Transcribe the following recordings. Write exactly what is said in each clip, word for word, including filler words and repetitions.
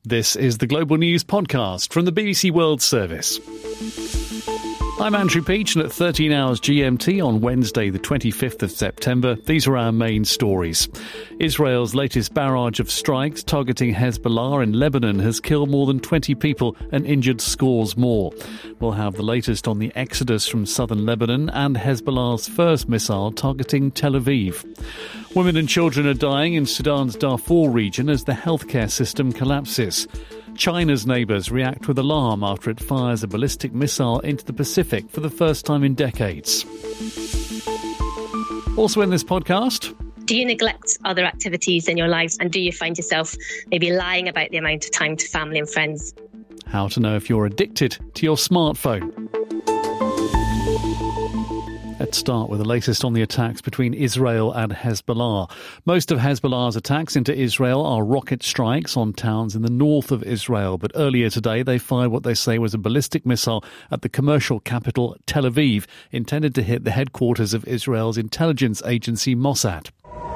This is the Global News Podcast from the B B C World Service. I'm Andrew Peach, and at thirteen hours G M T on Wednesday, the twenty-fifth of September, these are our main stories. Israel's latest barrage of strikes targeting Hezbollah in Lebanon has killed more than twenty people and injured scores more. We'll have the latest on the exodus from southern Lebanon and Hezbollah's first missile targeting Tel Aviv. Women and children are dying in Sudan's Darfur region as the healthcare system collapses. China's neighbours react with alarm after it fires a ballistic missile into the Pacific for the first time in decades. Also in this podcast... Do you neglect other activities in your lives, and do you find yourself maybe lying about the amount of time to family and friends? How to know if you're addicted to your smartphone. Let's start with the latest on the attacks between Israel and Hezbollah. Most of Hezbollah's attacks into Israel are rocket strikes on towns in the north of Israel. But earlier today, they fired what they say was a ballistic missile at the commercial capital, Tel Aviv, intended to hit the headquarters of Israel's intelligence agency, Mossad.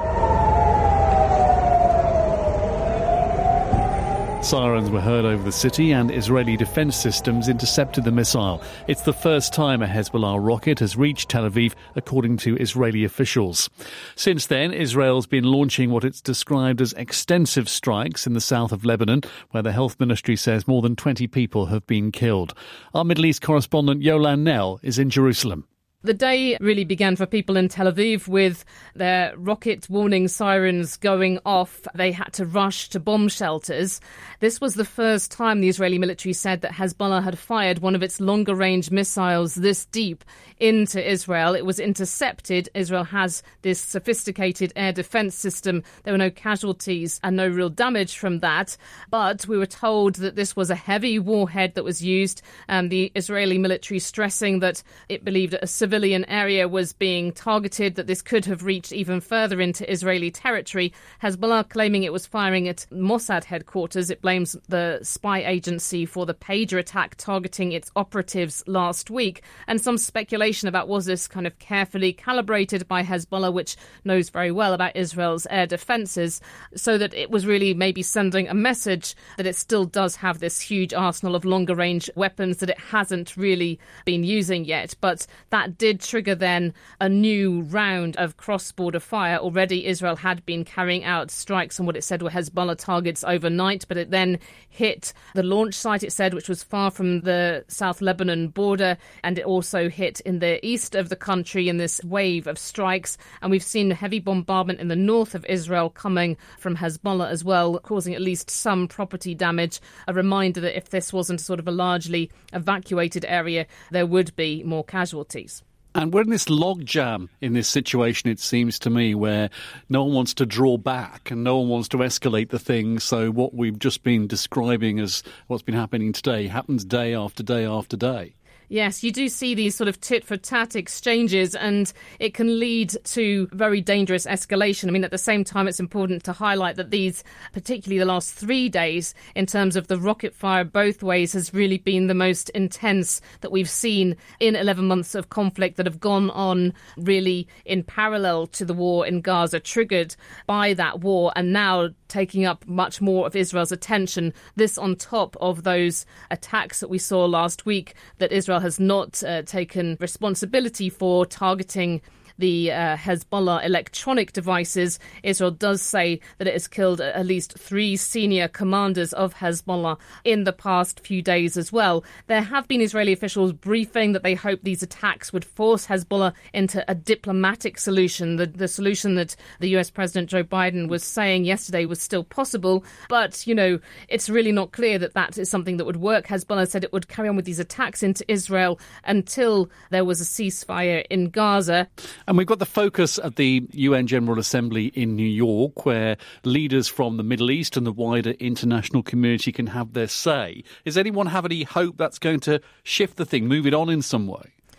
Sirens were heard over the city and Israeli defence systems intercepted the missile. It's the first time a Hezbollah rocket has reached Tel Aviv, according to Israeli officials. Since then, Israel's been launching what it's described as extensive strikes in the south of Lebanon, where the health ministry says more than twenty people have been killed. Our Middle East correspondent Yolan Nell is in Jerusalem. The day really began for people in Tel Aviv with their rocket warning sirens going off. They had to rush to bomb shelters. This was the first time the Israeli military said that Hezbollah had fired one of its longer-range missiles this deep into Israel. It was intercepted. Israel has this sophisticated air defence system. There were no casualties and no real damage from that. But we were told that this was a heavy warhead that was used. Um, the Israeli military stressing that it believed a civilian civilian area was being targeted, that this could have reached even further into Israeli territory. Hezbollah claiming it was firing at Mossad headquarters. It blames the spy agency for the pager attack targeting its operatives last week. And some speculation about was this kind of carefully calibrated by Hezbollah, which knows very well about Israel's air defences, so that it was really maybe sending a message that it still does have this huge arsenal of longer range weapons that it hasn't really been using yet. But that did trigger then a new round of cross-border fire. Already Israel had been carrying out strikes on what it said were Hezbollah targets overnight, but it then hit the launch site, it said, which was far from the South Lebanon border, and it also hit in the east of the country in this wave of strikes. And we've seen heavy bombardment in the north of Israel coming from Hezbollah as well, causing at least some property damage. A reminder that if this wasn't sort of a largely evacuated area, there would be more casualties. And we're in this logjam in this situation, it seems to me, where no one wants to draw back and no one wants to escalate the thing. So what we've just been describing as what's been happening today happens day after day after day. Yes, you do see these sort of tit-for-tat exchanges, and it can lead to very dangerous escalation. I mean, at the same time, it's important to highlight that these, particularly the last three days, in terms of the rocket fire both ways, has really been the most intense that we've seen in eleven months of conflict that have gone on really in parallel to the war in Gaza, triggered by that war, and now taking up much more of Israel's attention. This on top of those attacks that we saw last week that Israel has not uh, taken responsibility for, targeting the uh, Hezbollah electronic devices. Israel does say that it has killed at least three senior commanders of Hezbollah in the past few days as well. There have been Israeli officials briefing that they hope these attacks would force Hezbollah into a diplomatic solution. The, the solution that the U S President Joe Biden was saying yesterday was still possible. But, you know, it's really not clear that that is something that would work. Hezbollah said it would carry on with these attacks into Israel until there was a ceasefire in Gaza. And we've got the focus at the U N General Assembly in New York, where leaders from the Middle East and the wider international community can have their say. Does anyone have any hope that's going to shift the thing, move it on in some way?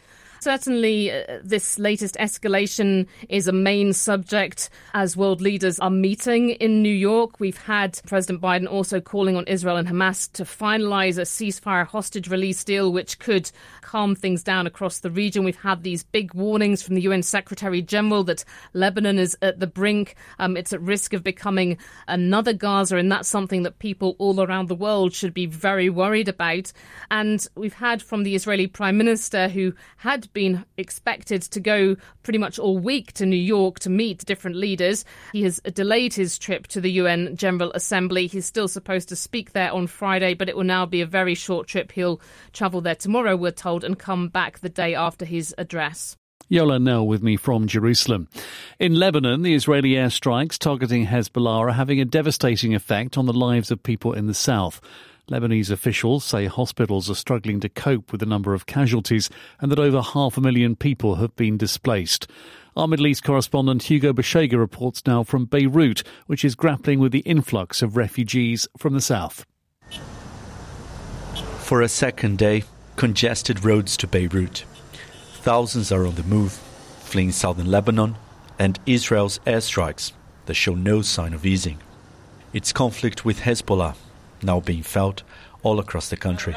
Certainly, uh, this latest escalation is a main subject as world leaders are meeting in New York. We've had President Biden also calling on Israel and Hamas to finalise a ceasefire hostage release deal, which could calm things down across the region. We've had these big warnings from the U N Secretary General that Lebanon is at the brink. Um, it's at risk of becoming another Gaza, and that's something that people all around the world should be very worried about. And we've had from the Israeli Prime Minister, who had been expected to go pretty much all week to New York to meet different leaders. He has delayed his trip to the U N General Assembly. He's still supposed to speak there on Friday, but it will now be a very short trip. He'll travel there tomorrow, we're told, and come back the day after his address. Yola Nell with me from Jerusalem. In Lebanon, the Israeli airstrikes targeting Hezbollah are having a devastating effect on the lives of people in the south. Lebanese officials say hospitals are struggling to cope with the number of casualties and that over half a million people have been displaced. Our Middle East correspondent Hugo Bashega reports now from Beirut, which is grappling with the influx of refugees from the south. For a second day, congested roads to Beirut. Thousands are on the move, fleeing southern Lebanon and Israel's airstrikes that show no sign of easing. Its conflict with Hezbollah now being felt all across the country.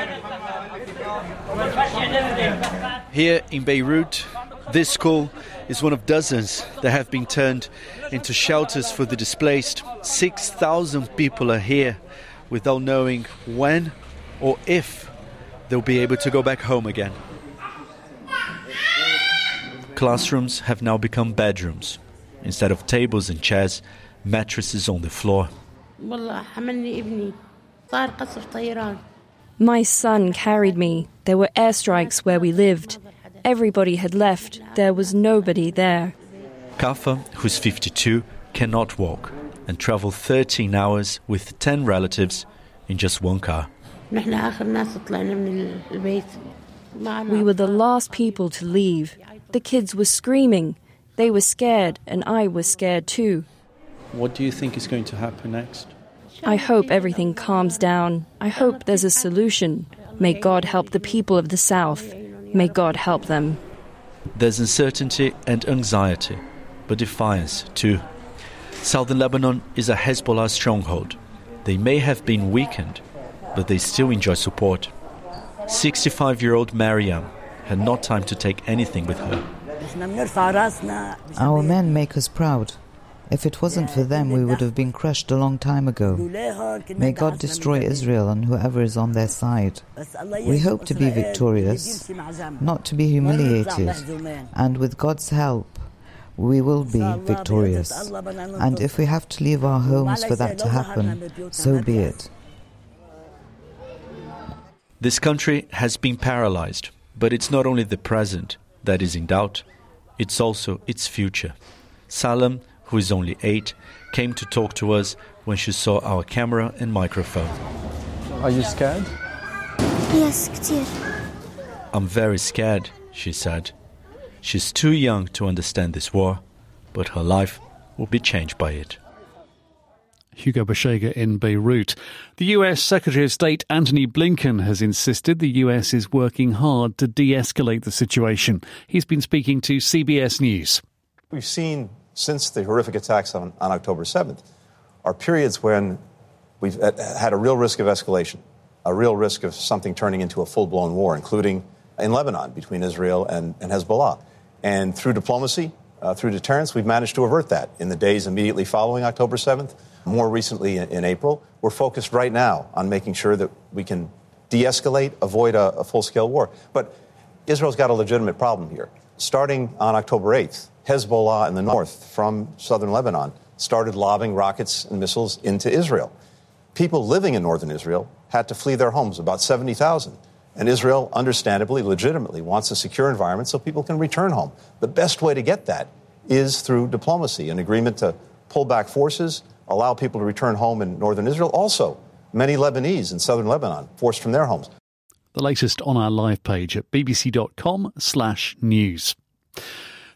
Here in Beirut, this school is one of dozens that have been turned into shelters for the displaced. six thousand people are here without knowing when or if they'll be able to go back home again. Classrooms have now become bedrooms. Instead of tables and chairs, mattresses on the floor. My son carried me. There were airstrikes where we lived. Everybody had left. There was nobody there. Kafa, who's fifty-two, cannot walk and travel thirteen hours with ten relatives in just one car. We were the last people to leave. The kids were screaming. They were scared, and I was scared too. What do you think is going to happen next? I hope everything calms down. I hope there's a solution. May God help the people of the South. May God help them. There's uncertainty and anxiety, but defiance too. Southern Lebanon is a Hezbollah stronghold. They may have been weakened, but they still enjoy support. sixty-five-year-old Mariam had not time to take anything with her. Our men make us proud. If it wasn't for them, we would have been crushed a long time ago. May God destroy Israel and whoever is on their side. We hope to be victorious, not to be humiliated, and with God's help, we will be victorious. And if we have to leave our homes for that to happen, so be it. This country has been paralyzed, but it's not only the present that is in doubt, it's also its future. Salam, who is only eight, came to talk to us when she saw our camera and microphone. Are you scared? Yes, كتير. I'm very scared, she said. She's too young to understand this war, but her life will be changed by it. Hugo Bashega in Beirut. The U S Secretary of State Antony Blinken has insisted the U S is working hard to de-escalate the situation. He's been speaking to C B S News. We've seen since the horrific attacks on, on October seventh are periods when we've had a real risk of escalation, a real risk of something turning into a full-blown war, including in Lebanon between Israel and, and Hezbollah. And through diplomacy, uh, through deterrence, we've managed to avert that in the days immediately following October seventh. More recently in, in April, we're focused right now on making sure that we can de-escalate, avoid a, a full-scale war. But Israel's got a legitimate problem here. Starting on October eighth, Hezbollah in the north from southern Lebanon started lobbing rockets and missiles into Israel. People living in northern Israel had to flee their homes, about seventy thousand. And Israel, understandably, legitimately, wants a secure environment so people can return home. The best way to get that is through diplomacy, an agreement to pull back forces, allow people to return home in northern Israel. Also, many Lebanese in southern Lebanon forced from their homes. The latest on our live page at bbc.com slash news.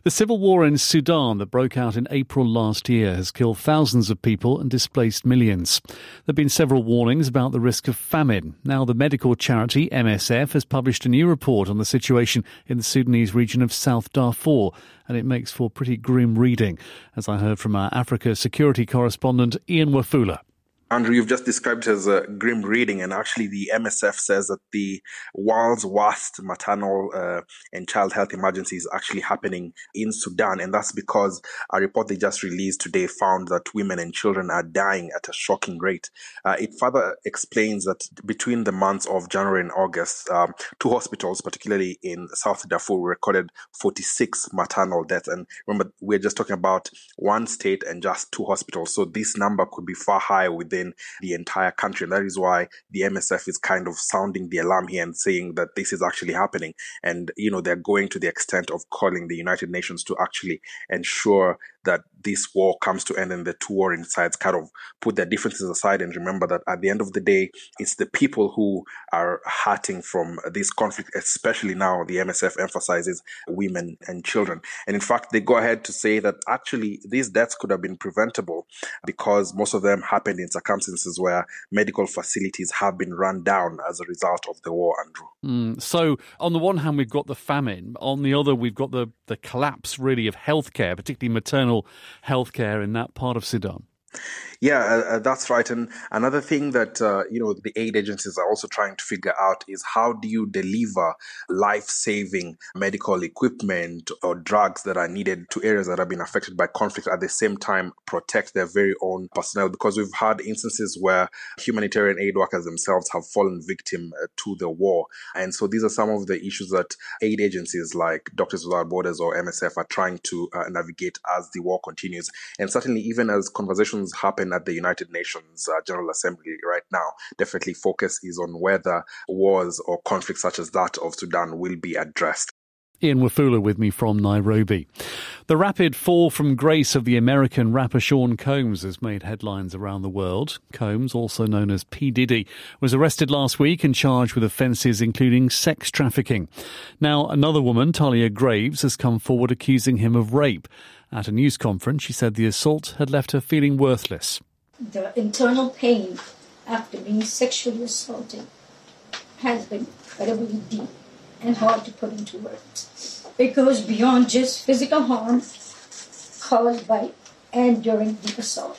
The civil war in Sudan that broke out in April last year has killed thousands of people and displaced millions. There have been several warnings about the risk of famine. Now the medical charity M S F has published a new report on the situation in the Sudanese region of South Darfur, and it makes for pretty grim reading, as I heard from our Africa security correspondent Ian Wafula. Andrew, you've just described it as a grim reading, and actually the M S F says that the world's worst maternal uh, and child health emergency is actually happening in Sudan, and that's because a report they just released today found that women and children are dying at a shocking rate. Uh, it further explains that between the months of January and August, um, two hospitals, particularly in South Darfur, recorded forty-six maternal deaths, and remember, we're just talking about one state and just two hospitals, so this number could be far higher within the entire country. And that is why the M S F is kind of sounding the alarm here and saying that this is actually happening. And, you know, they're going to the extent of calling the United Nations to actually ensure that this war comes to end and the two warring sides kind of put their differences aside and remember that at the end of the day, it's the people who are hurting from this conflict, especially now the M S F emphasizes women and children. And in fact, they go ahead to say that actually these deaths could have been preventable because most of them happened in circumstances where medical facilities have been run down as a result of the war, Andrew. Mm, so on the one hand, we've got the famine. On the other, we've got the, the collapse, really, of healthcare, particularly maternal healthcare in that part of Sudan. Yeah, uh, that's right. And another thing that, uh, you know, the aid agencies are also trying to figure out is how do you deliver life-saving medical equipment or drugs that are needed to areas that have been affected by conflict, at the same time protect their very own personnel, because we've had instances where humanitarian aid workers themselves have fallen victim uh, to the war. And so these are some of the issues that aid agencies like Doctors Without Borders or M S F are trying to uh, navigate as the war continues. And certainly even as conversations happen at the United Nations uh, General Assembly right now, definitely focus is on whether wars or conflicts such as that of Sudan will be addressed. Ian Wafula with me from Nairobi. The rapid fall from grace of the American rapper Sean Combs has made headlines around the world. Combs, also known as P. Diddy, was arrested last week and charged with offences including sex trafficking. Now, another woman, Talia Graves, has come forward accusing him of rape. At a news conference, she said the assault had left her feeling worthless. The internal pain after being sexually assaulted has been incredibly deep and hard to put into words. It goes beyond just physical harm caused by and during the assault.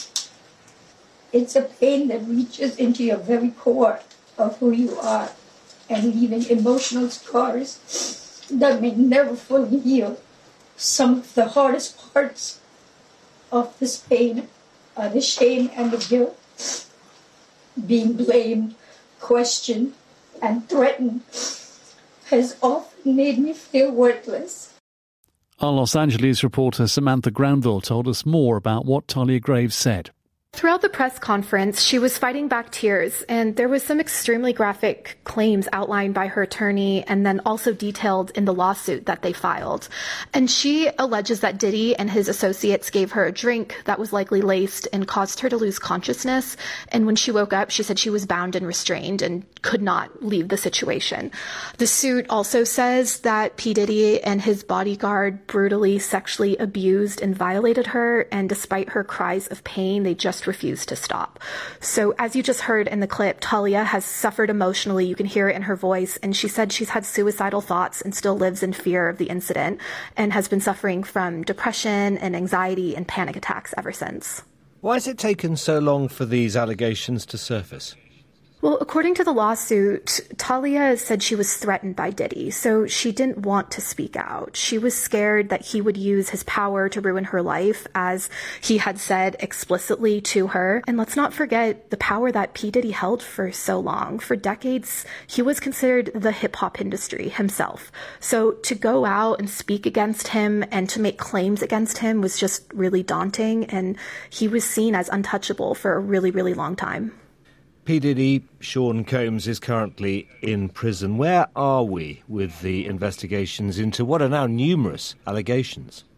It's a pain that reaches into your very core of who you are and leaving emotional scars that may never fully heal. Some of the hardest parts of this pain are the shame and the guilt. Being blamed, questioned, and threatened has often made me feel worthless. Our Los Angeles reporter Samantha Granville told us more about what Talia Graves said. Throughout the press conference, she was fighting back tears, and there was some extremely graphic claims outlined by her attorney and then also detailed in the lawsuit that they filed. And she alleges that Diddy and his associates gave her a drink that was likely laced and caused her to lose consciousness. And when she woke up, she said she was bound and restrained and could not leave the situation. The suit also says that P. Diddy and his bodyguard brutally sexually abused and violated her, and despite her cries of pain, they just refused to stop. So as you just heard in the clip, Talia has suffered emotionally. You can hear it in her voice. And she said she's had suicidal thoughts and still lives in fear of the incident and has been suffering from depression and anxiety and panic attacks ever since. Why has it taken so long for these allegations to surface? Well, according to the lawsuit, Talia said she was threatened by Diddy, so she didn't want to speak out. She was scared that he would use his power to ruin her life, as he had said explicitly to her. And let's not forget the power that P. Diddy held for so long. For decades, he was considered the hip-hop industry himself. So to go out and speak against him and to make claims against him was just really daunting, and he was seen as untouchable for a really, really long time. P. Diddy, Sean Combs, is currently in prison. Where are we with the investigations into what are now numerous allegations?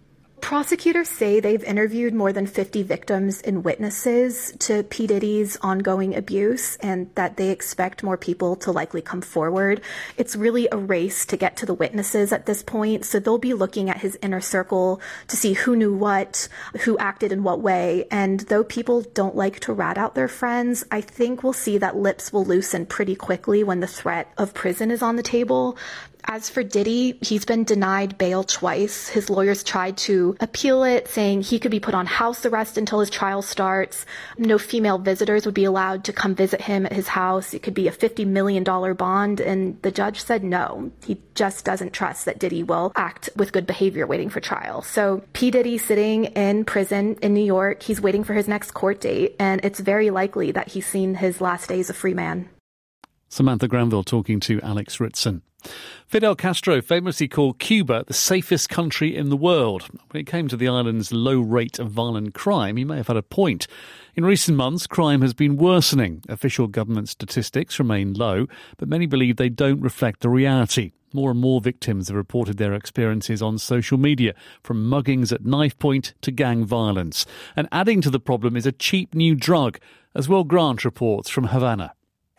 Prosecutors say they've interviewed more than fifty victims and witnesses to P. Diddy's ongoing abuse, and that they expect more people to likely come forward. It's really a race to get to the witnesses at this point, so they'll be looking at his inner circle to see who knew what, who acted in what way, and though people don't like to rat out their friends, I think we'll see that lips will loosen pretty quickly when the threat of prison is on the table. As for Diddy, he's been denied bail twice. His lawyers tried to appeal it, saying he could be put on house arrest until his trial starts. No female visitors would be allowed to come visit him at his house. It could be a fifty million dollars bond, and the judge said no. He just doesn't trust that Diddy will act with good behavior waiting for trial. So P. Diddy sitting in prison in New York, he's waiting for his next court date, and it's very likely that he's seen his last days a free man. Samantha Granville talking to Alex Ritson. Fidel Castro famously called Cuba the safest country in the world. When it came to the island's low rate of violent crime, he may have had a point. In recent months, crime has been worsening. Official government statistics remain low, but many believe they don't reflect the reality. More and more victims have reported their experiences on social media, from muggings at knife point to gang violence. And adding to the problem is a cheap new drug, as Will Grant reports from Havana.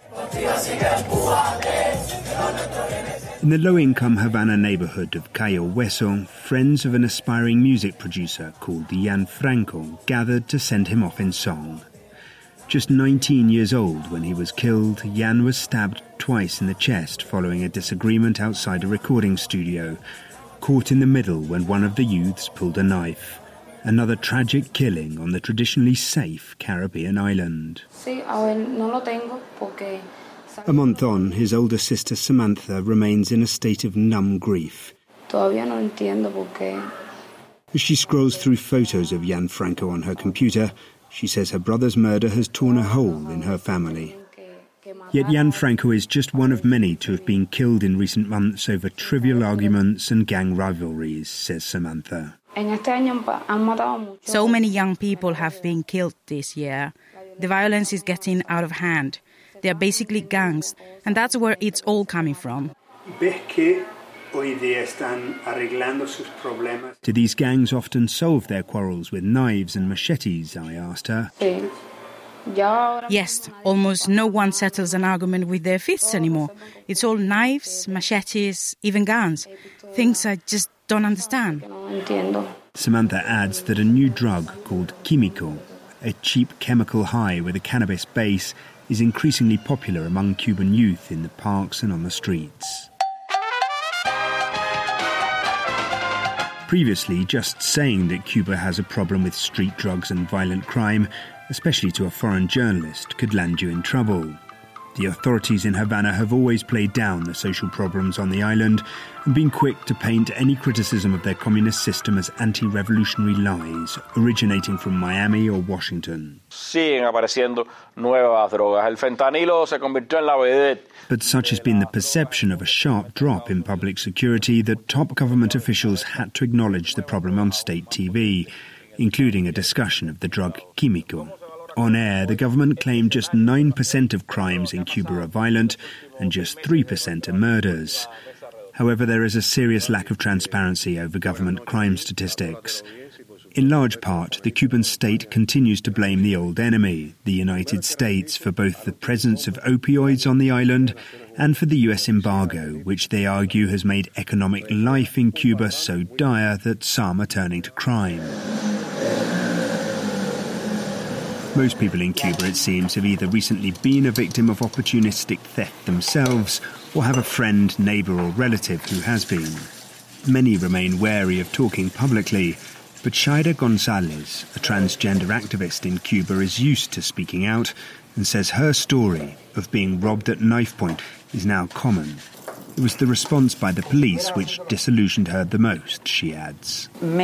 In the low-income Havana neighbourhood of Cayo Hueso, friends of an aspiring music producer called Jan Franco gathered to send him off in song. Just nineteen years old when he was killed, Jan was stabbed twice in the chest following a disagreement outside a recording studio, caught in the middle when one of the youths pulled a knife. Another tragic killing on the traditionally safe Caribbean island. A month on, his older sister Samantha remains in a state of numb grief. As she scrolls through photos of Jan Franco on her computer, she says her brother's murder has torn a hole in her family. Yet Jan Franco is just one of many to have been killed in recent months over trivial arguments and gang rivalries, says Samantha. So many young people have been killed this year. The violence is getting out of hand. They are basically gangs, and that's where it's all coming from. Do these gangs often solve their quarrels with knives and machetes, I asked her. Yes, almost no one settles an argument with their fists anymore. It's all knives, machetes, even guns. Things I just don't understand. Samantha adds that a new drug called Químico, a cheap chemical high with a cannabis base, is increasingly popular among Cuban youth in the parks and on the streets. Previously, just saying that Cuba has a problem with street drugs and violent crime, especially to a foreign journalist, could land you in trouble. The authorities in Havana have always played down the social problems on the island and been quick to paint any criticism of their communist system as anti-revolutionary lies originating from Miami or Washington. Siguen apareciendo nuevas drogas. El fentanilo se convirtió en la vedette. But such has been the perception of a sharp drop in public security that top government officials had to acknowledge the problem on state T V, including a discussion of the drug Químico. On air, the government claimed just nine percent of crimes in Cuba are violent and just three percent are murders. However, there is a serious lack of transparency over government crime statistics. In large part, the Cuban state continues to blame the old enemy, the United States, for both the presence of opioids on the island and for the U S embargo, which they argue has made economic life in Cuba so dire that some are turning to crime. Most people in Cuba, it seems, have either recently been a victim of opportunistic theft themselves or have a friend, neighbour or relative who has been. Many remain wary of talking publicly, but Shaida Gonzalez, a transgender activist in Cuba, is used to speaking out and says her story of being robbed at knife point is now common. It was the response by the police which disillusioned her the most, she adds.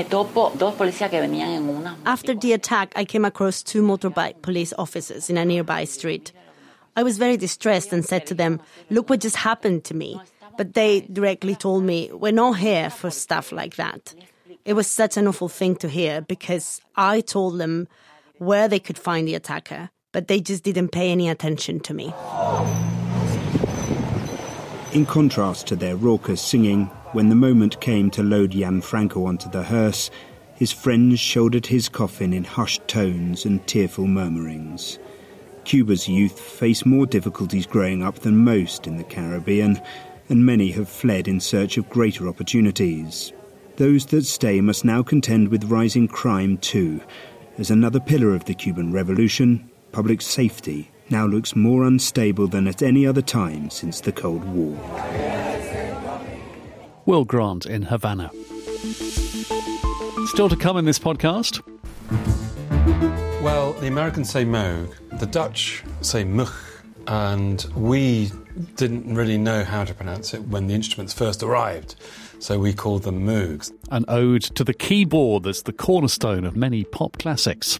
After the attack, I came across two motorbike police officers in a nearby street. I was very distressed and said to them, "Look what just happened to me." But they directly told me, "We're not here for stuff like that." It was such an awful thing to hear because I told them where they could find the attacker, but they just didn't pay any attention to me. In contrast to their raucous singing, when the moment came to load Jan Franco onto the hearse, His friends shouldered his coffin in hushed tones and tearful murmurings. Cuba's youth face more difficulties growing up than most in the Caribbean, and many have fled in search of greater opportunities. Those that stay must now contend with rising crime too, as another pillar of the Cuban Revolution, public safety, now looks more unstable than at any other time since the Cold War. Will Grant in Havana. Still to come in this podcast. Well, the Americans say moog, the Dutch say mug, and we didn't really know how to pronounce it when the instruments first arrived, so we called them moogs. An ode to the keyboard that's the cornerstone of many pop classics.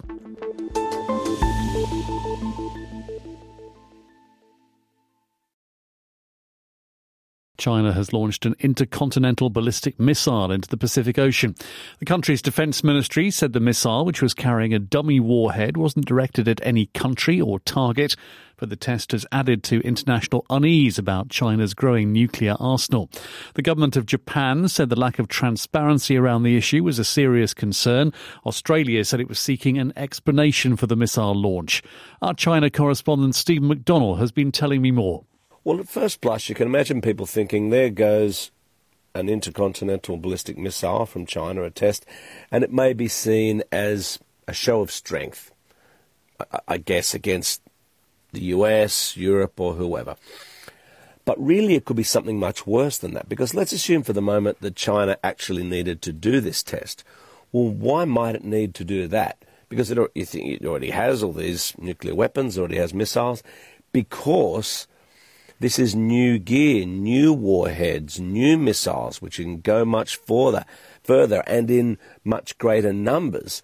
China has launched an intercontinental ballistic missile into the Pacific Ocean. The country's defence ministry said the missile, which was carrying a dummy warhead, wasn't directed at any country or target, but the test has added to international unease about China's growing nuclear arsenal. The government of Japan said the lack of transparency around the issue was a serious concern. Australia said it was seeking an explanation for the missile launch. Our China correspondent Stephen McDonnell has been telling me more. Well, at first blush, you can imagine people thinking, there goes an intercontinental ballistic missile from China, a test, and it may be seen as a show of strength, I guess, against the U S, Europe, or whoever. But really, it could be something much worse than that, because let's assume for the moment that China actually needed to do this test. Well, why might it need to do that? Because it, you think it already has all these nuclear weapons, already has missiles, because this is new gear, new warheads, new missiles, which can go much further, further and in much greater numbers.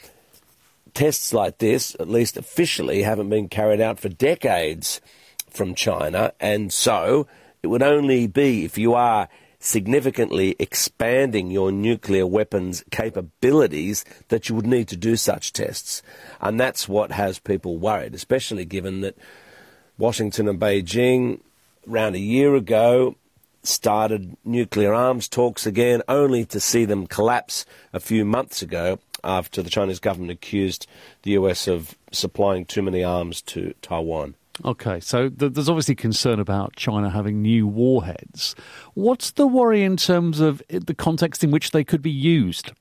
Tests like this, at least officially, haven't been carried out for decades from China, and so it would only be if you are significantly expanding your nuclear weapons capabilities that you would need to do such tests. And that's what has people worried, especially given that Washington and Beijing, around a year ago, started nuclear arms talks again, only to see them collapse a few months ago after the Chinese government accused the U S of supplying too many arms to Taiwan. OK, so th- there's obviously concern about China having new warheads. What's the worry in terms of the context in which they could be used?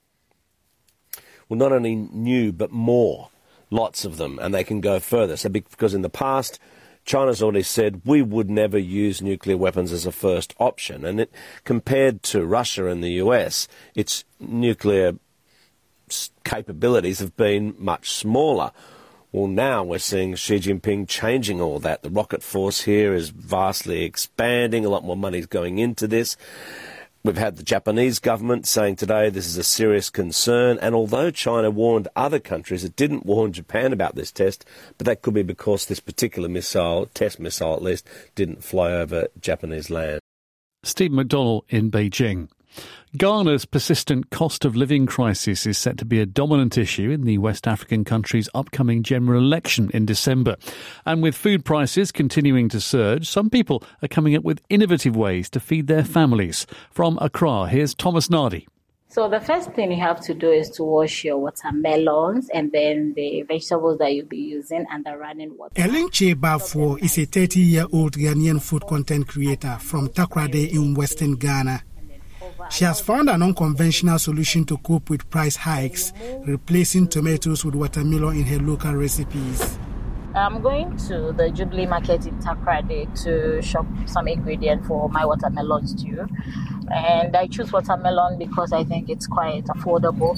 Well, not only new, but more. Lots of them, and they can go further. So because in the past, China's already said we would never use nuclear weapons as a first option. And it, compared to Russia and the U S, its nuclear capabilities have been much smaller. Well, now we're seeing Xi Jinping changing all that. The rocket force here is vastly expanding. A lot more money is going into this. We've had the Japanese government saying today this is a serious concern, and although China warned other countries, it didn't warn Japan about this test, but that could be because this particular missile, test missile at least, didn't fly over Japanese land. Steve McDonnell in Beijing. Ghana's persistent cost of living crisis is set to be a dominant issue in the West African country's upcoming general election in December. And with food prices continuing to surge, some people are coming up with innovative ways to feed their families. From Accra, here's Thomas Nardi. So the first thing you have to do is to wash your watermelons and then the vegetables that you'll be using and the running water. Ellen Chebafo is a thirty-year-old Ghanaian food content creator from Takoradi in Western Ghana. She has found an unconventional solution to cope with price hikes, replacing tomatoes with watermelon in her local recipes. I'm going to the Jubilee Market in Takoradi to shop some ingredients for my watermelon stew. And I choose watermelon because I think it's quite affordable.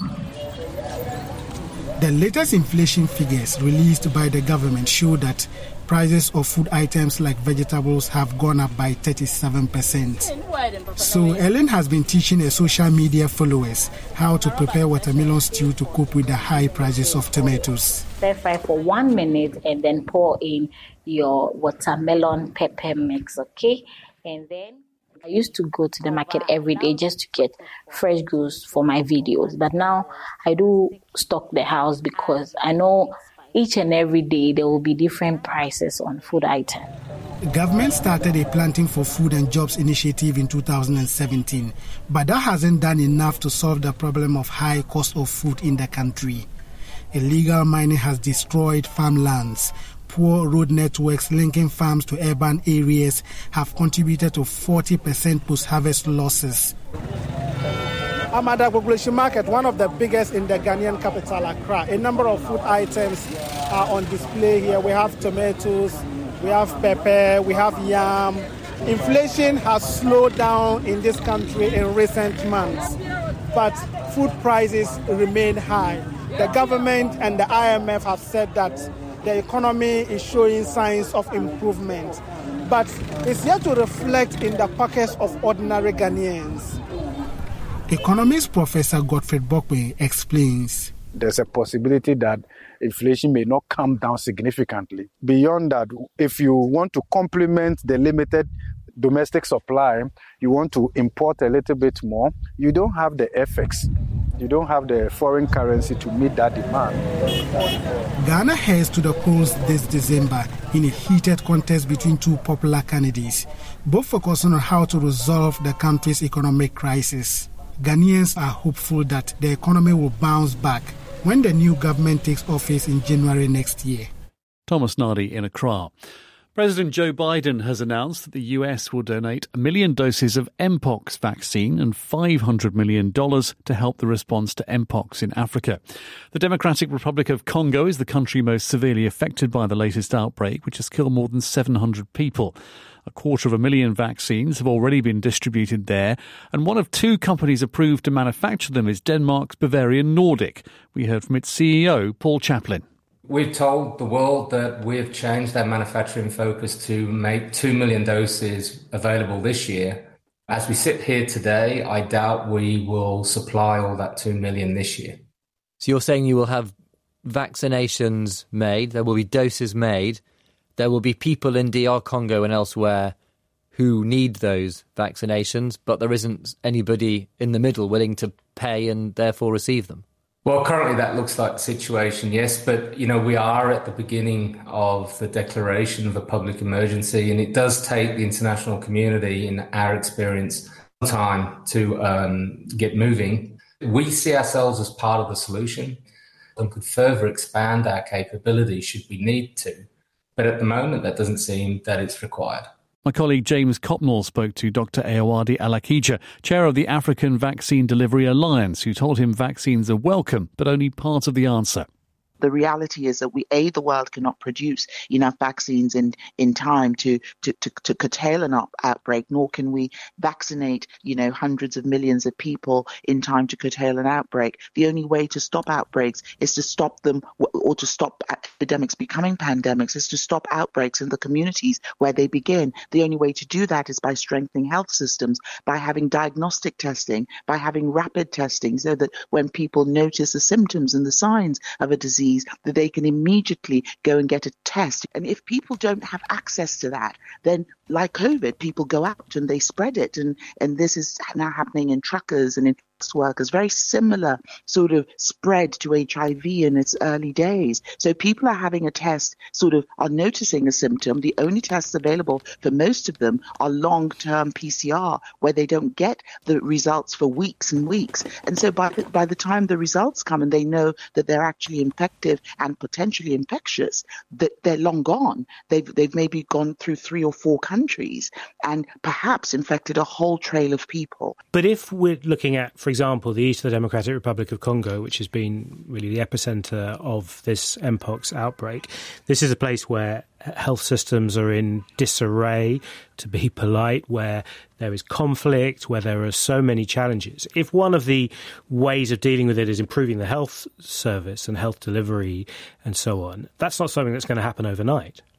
The latest inflation figures released by the government show that prices of food items like vegetables have gone up by thirty-seven percent. So Ellen has been teaching her social media followers how to prepare watermelon stew to cope with the high prices of tomatoes. Stir fry for one minute and then pour in your watermelon pepper mix, okay? And then I used to go to the market every day just to get fresh goods for my videos. But now I do stock the house because I know each and every day there will be different prices on food items. The government started a Planting for Food and Jobs initiative in two thousand seventeen, but that hasn't done enough to solve the problem of high cost of food in the country. Illegal mining has destroyed farmlands. Poor road networks linking farms to urban areas have contributed to forty percent post-harvest losses. I'm at the Population Market, one of the biggest in the Ghanaian capital, Accra. A number of food items are on display here. We have tomatoes, we have pepper, we have yam. Inflation has slowed down in this country in recent months, but food prices remain high. The government and the I M F have said that the economy is showing signs of improvement, but it's yet to reflect in the pockets of ordinary Ghanaians. Economist Professor Godfred Bokwe explains. There's a possibility that inflation may not come down significantly. Beyond that, if you want to complement the limited domestic supply, you want to import a little bit more, you don't have the F X. You don't have the foreign currency to meet that demand. Ghana heads to the polls this December in a heated contest between two popular candidates, both focusing on how to resolve the country's economic crisis. Ghanaians are hopeful that the economy will bounce back when the new government takes office in January next year. Thomas Nardi in Accra. President Joe Biden has announced that the U S will donate a million doses of Mpox vaccine and five hundred million dollars to help the response to Mpox in Africa. The Democratic Republic of Congo is the country most severely affected by the latest outbreak, which has killed more than seven hundred people. A quarter of a million vaccines have already been distributed there, and one of two companies approved to manufacture them is Denmark's Bavarian Nordic. We heard from its C E O, Paul Chaplin. We've told the world that we've changed our manufacturing focus to make two million doses available this year. As we sit here today, I doubt we will supply all that two million this year. So you're saying you will have vaccinations made, there will be doses made, there will be people in D R Congo and elsewhere who need those vaccinations, but there isn't anybody in the middle willing to pay and therefore receive them? Well, currently that looks like the situation, yes. But, you know, we are at the beginning of the declaration of a public emergency, and it does take the international community, in our experience, time to um, get moving. We see ourselves as part of the solution and could further expand our capability should we need to. But at the moment, that doesn't seem that it's required. My colleague James Copnall spoke to Doctor Ayawadi Alakija, chair of the African Vaccine Delivery Alliance, who told him vaccines are welcome, but only part of the answer. The reality is that we, A, the world cannot produce enough vaccines in, in time to, to, to, to curtail an up, outbreak, nor can we vaccinate, you know, hundreds of millions of people in time to curtail an outbreak. The only way to stop outbreaks is to stop them, or to stop epidemics becoming pandemics, is to stop outbreaks in the communities where they begin. The only way to do that is by strengthening health systems, by having diagnostic testing, by having rapid testing, so that when people notice the symptoms and the signs of a disease, that they can immediately go and get a test. And if people don't have access to that, then like COVID, people go out and they spread it. And, and this is now happening in truckers and in workers, very similar sort of spread to H I V in its early days. So people are having a test, sort of are noticing a symptom. The only tests available for most of them are long-term P C R, where they don't get the results for weeks and weeks. And so by the, by the time the results come and they know that they're actually infective and potentially infectious, that they're long gone. They've, they've maybe gone through three or four countries and perhaps infected a whole trail of people. But if we're looking at, for example, the east of the Democratic Republic of Congo, which has been really the epicenter of this Mpox outbreak, this is a place where health systems are in disarray, to be polite, where there is conflict, where there are so many challenges. If one of the ways of dealing with it is improving the health service and health delivery and so on, that's not something that's going to happen overnight.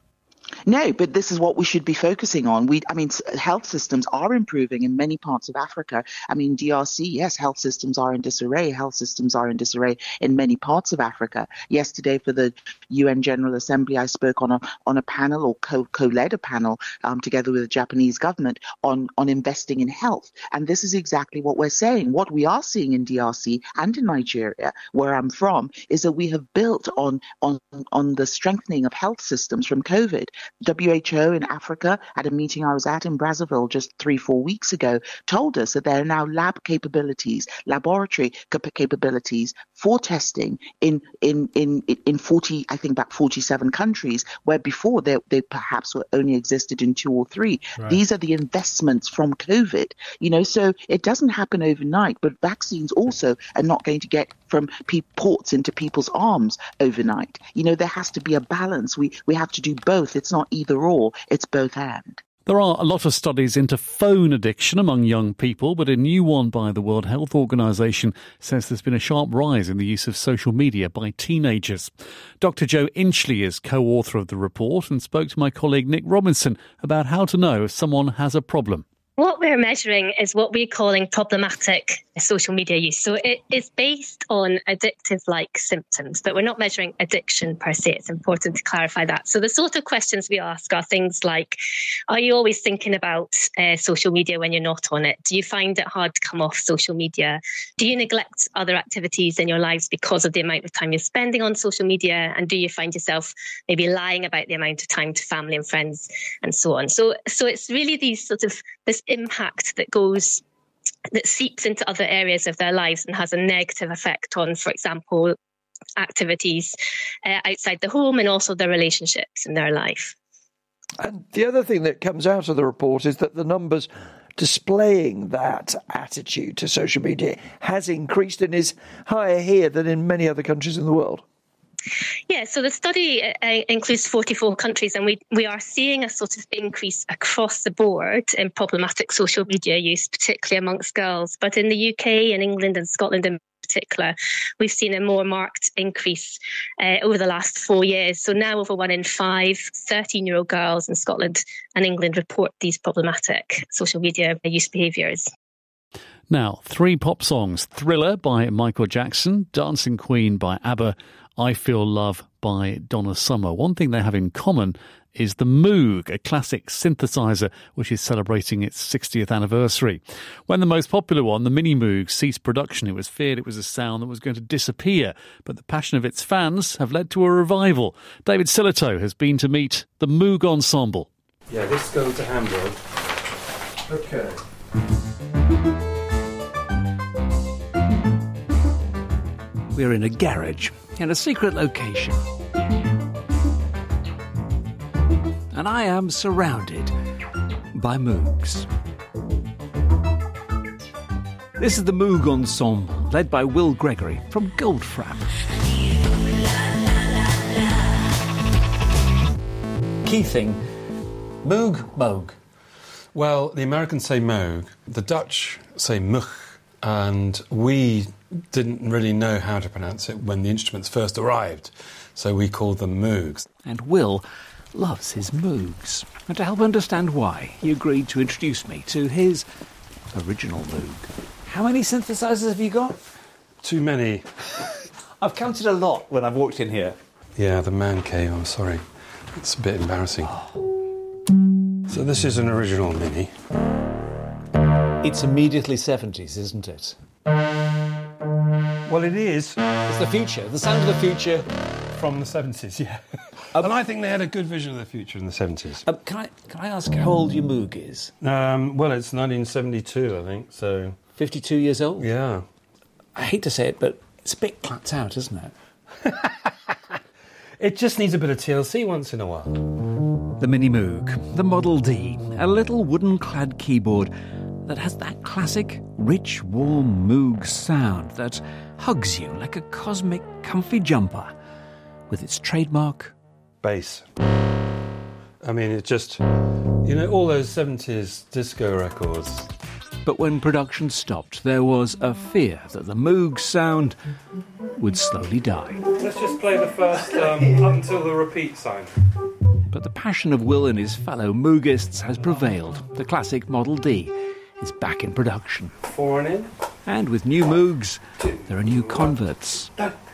No, but this is what we should be focusing on. We, I mean, health systems are improving in many parts of Africa. I mean, D R C, yes, health systems are in disarray. Health systems are in disarray in many parts of Africa. Yesterday, for the U N General Assembly, I spoke on a on a panel or co- co-led a panel um, together with the Japanese government on on investing in health. And this is exactly what we're saying. What we are seeing in D R C and in Nigeria, where I'm from, is that we have built on on on the strengthening of health systems from COVID. W H O in Africa, at a meeting I was at in Brazzaville just three, four weeks ago, told us that there are now lab capabilities, laboratory cap- capabilities for testing in in in in forty, I think about forty-seven countries, where before they, they perhaps were only existed in two or three. Right. These are the investments from COVID, you know, so it doesn't happen overnight, but vaccines also are not going to get from pe- ports into people's arms overnight. You know, there has to be a balance. We we have to do both. It's not either or, it's both and. There are a lot of studies into phone addiction among young people, but a new one by the World Health Organization says there's been a sharp rise in the use of social media by teenagers. Doctor Joe Inchley is co-author of the report and spoke to my colleague Nick Robinson about how to know if someone has a problem. What we're measuring is what we're calling problematic social media use. So it is based on addictive-like symptoms, but we're not measuring addiction per se. It's important to clarify that. So the sort of questions we ask are things like, are you always thinking about uh, social media when you're not on it? Do you find it hard to come off social media? Do you neglect other activities in your lives because of the amount of time you're spending on social media? And do you find yourself maybe lying about the amount of time to family and friends and so on? So, so it's really these sort of this impact that goes that seeps into other areas of their lives and has a negative effect on, for example, activities uh, outside the home and also their relationships in their life. And the other thing that comes out of the report is that the numbers displaying that attitude to social media has increased and is higher here than in many other countries in the world. Yeah, so the study uh, includes forty-four countries, and we, we are seeing a sort of increase across the board in problematic social media use, particularly amongst girls. But in the U K and England and Scotland in particular, we've seen a more marked increase uh, over the last four years. So now over one in five thirteen-year-old girls in Scotland and England report these problematic social media use behaviours. Now, three pop songs: Thriller by Michael Jackson, Dancing Queen by ABBA, I Feel Love by Donna Summer. One thing they have in common is the Moog, a classic synthesizer which is celebrating its sixtieth anniversary. When the most popular one, the Mini Moog, ceased production, it was feared it was a sound that was going to disappear, but the passion of its fans have led to a revival. David Silito has been to meet the Moog Ensemble. Yeah, this goes to Hamburg. Okay. We're in a garage in a secret location. And I am surrounded by Moogs. This is the Moog Ensemble, led by Will Gregory from Goldfrapp. Key thing, Moog, Moog. Well, the Americans say Moog, the Dutch say Mugh, and we didn't really know how to pronounce it when the instruments first arrived, so we called them Moogs. And Will loves his Moogs. And to help understand why, he agreed to introduce me to his original Moog. How many synthesizers have you got? Too many. I've counted a lot when I've walked in here. Yeah, the man cave, I'm sorry. It's a bit embarrassing. So this is an original Mini. It's immediately seventies, isn't it? Well, it is. It's the future, the sound of the future. From the seventies, yeah. Um, and I think they had a good vision of the future in the seventies. Um, can I can I ask how old your Moog is? Um, well, it's nineteen seventy-two, I think, so... fifty-two years old? Yeah. I hate to say it, but it's a bit clapped out, isn't it? It just needs a bit of T L C once in a while. The Mini Moog, the Model D, a little wooden-clad keyboard that has that classic, rich, warm Moog sound that hugs you like a cosmic, comfy jumper, with its trademark bass. I mean, it just, you know, all those seventies disco records. But when production stopped, there was a fear that the Moog sound would slowly die. Let's just play the first, um, up until the repeat sign. but the passion of Will and his fellow Moogists has prevailed. The classic Model D is back in production. Four and in. And with new Moogs, there are new converts.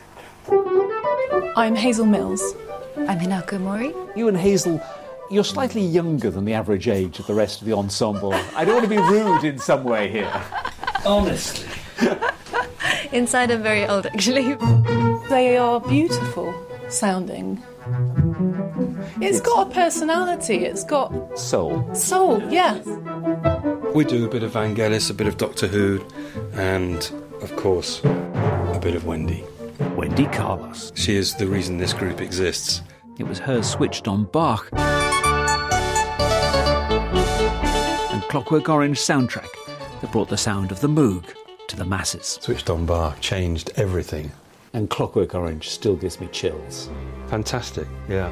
I'm Hazel Mills. I'm Hinako Mori. You and Hazel, you're slightly younger than the average age of the rest of the ensemble. I don't want to be rude in some way here. Honestly. Inside I'm very old, actually. They are beautiful sounding. It's got a personality. It's got... Soul. Soul, yeah. We do a bit of Vangelis, a bit of Doctor Who, and, of course, a bit of Wendy. Wendy Carlos. She is the reason this group exists. It was her switched on Bach and Clockwork Orange soundtrack that brought the sound of the Moog to the masses. Switched on Bach changed everything. And Clockwork Orange still gives me chills. Fantastic, yeah.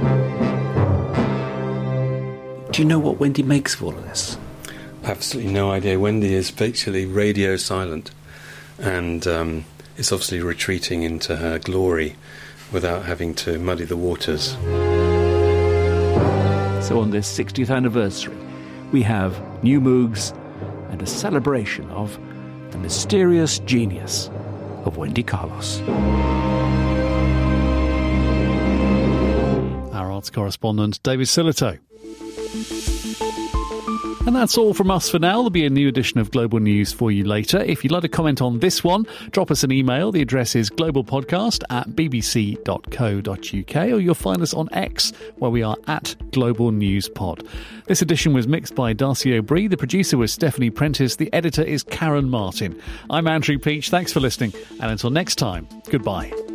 Do you know what Wendy makes of all of this? Absolutely no idea. Wendy is virtually radio silent, and um, is obviously retreating into her glory without having to muddy the waters. So on this sixtieth anniversary, we have new Moogs and a celebration of the mysterious genius of Wendy Carlos. Our arts correspondent, David Silito. And that's all from us for now. There'll be a new edition of Global News for you later. If you'd like to comment on this one, drop us an email. The address is globalpodcast at bbc dot co dot uk, or you'll find us on X, where we are at Global News Pod. This edition was mixed by Darcy O'Brien. The producer was Stephanie Prentice. The editor is Karen Martin. I'm Andrew Peach. Thanks for listening. And until next time, goodbye.